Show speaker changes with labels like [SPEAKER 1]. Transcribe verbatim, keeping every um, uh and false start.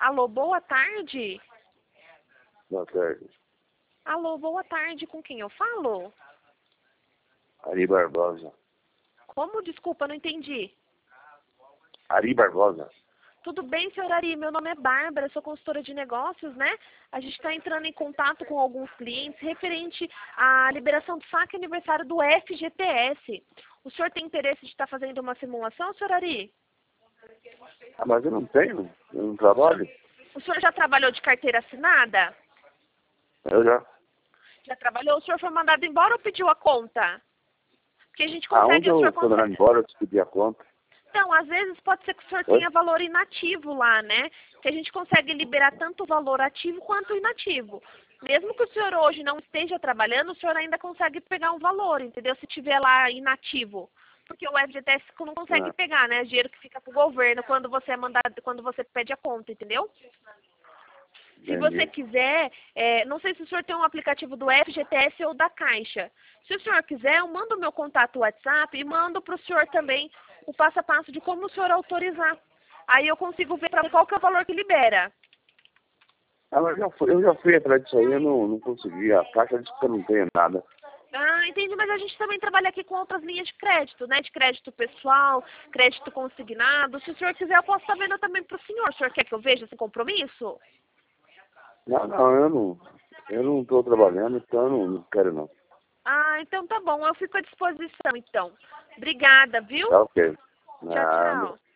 [SPEAKER 1] Alô, boa tarde.
[SPEAKER 2] Boa tarde.
[SPEAKER 1] Alô, boa tarde. Com quem eu falo?
[SPEAKER 2] Ari Barbosa.
[SPEAKER 1] Como? Desculpa, não entendi.
[SPEAKER 2] Ari Barbosa.
[SPEAKER 1] Tudo bem, senhor Ari? Meu nome é Bárbara, sou consultora de negócios, né? A gente está entrando em contato com alguns clientes referente à liberação do saque aniversário do F G T S. O senhor tem interesse de estar fazendo uma simulação, senhor Ari?
[SPEAKER 2] Ah, mas eu não tenho, eu não trabalho.
[SPEAKER 1] O senhor já trabalhou de carteira assinada?
[SPEAKER 2] Eu já.
[SPEAKER 1] Já trabalhou? O senhor foi mandado embora ou pediu a conta? Porque a gente
[SPEAKER 2] Aonde
[SPEAKER 1] consegue... o senhor
[SPEAKER 2] eu fui
[SPEAKER 1] consegue...
[SPEAKER 2] mandado embora, eu te pedi a conta.
[SPEAKER 1] Então, às vezes pode ser que o senhor
[SPEAKER 2] Oi?
[SPEAKER 1] tenha valor inativo lá, né? Que a gente consegue liberar tanto o valor ativo quanto inativo. Mesmo que o senhor hoje não esteja trabalhando, o senhor ainda consegue pegar um valor, entendeu? Se tiver lá inativo. Porque o F G T S não consegue
[SPEAKER 2] Ah.
[SPEAKER 1] pegar, né? Dinheiro que fica pro governo quando você é mandado, quando você pede a conta, entendeu? Se você
[SPEAKER 2] Entendi.
[SPEAKER 1] quiser, é, não sei se o senhor tem um aplicativo do F G T S ou da Caixa. Se o senhor quiser, eu mando o meu contato WhatsApp e mando para o senhor também o passo a passo de como o senhor autorizar. Aí eu consigo ver para qual que é o valor que libera.
[SPEAKER 2] Ah, mas eu, fui, eu já fui atrás disso aí, eu não, não consegui. A caixa disse que eu não tenho nada.
[SPEAKER 1] Ah, entendi, mas a gente também trabalha aqui com outras linhas de crédito, né? De crédito pessoal, crédito consignado. Se o senhor quiser, eu posso estar vendo também para o senhor. O senhor quer que eu veja sem compromisso?
[SPEAKER 2] Não, não, eu não. Eu não estou trabalhando, então eu não, não quero não.
[SPEAKER 1] Ah, então tá bom. Eu fico à disposição, então. Obrigada, viu?
[SPEAKER 2] Tá ok.
[SPEAKER 1] Tchau,
[SPEAKER 2] Ah,
[SPEAKER 1] tchau.